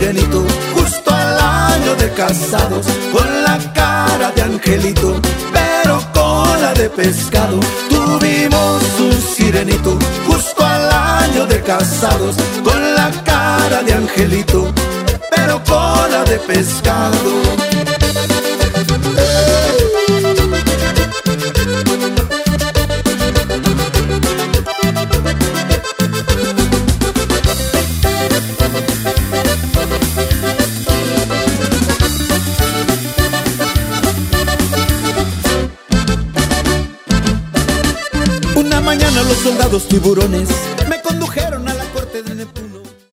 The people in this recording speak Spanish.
sirenito, justo al año de casados, con la cara de angelito, pero cola de pescado. Tuvimos un sirenito, justo al año de casados, con la cara de angelito, pero cola de pescado. Una mañana los soldados tiburones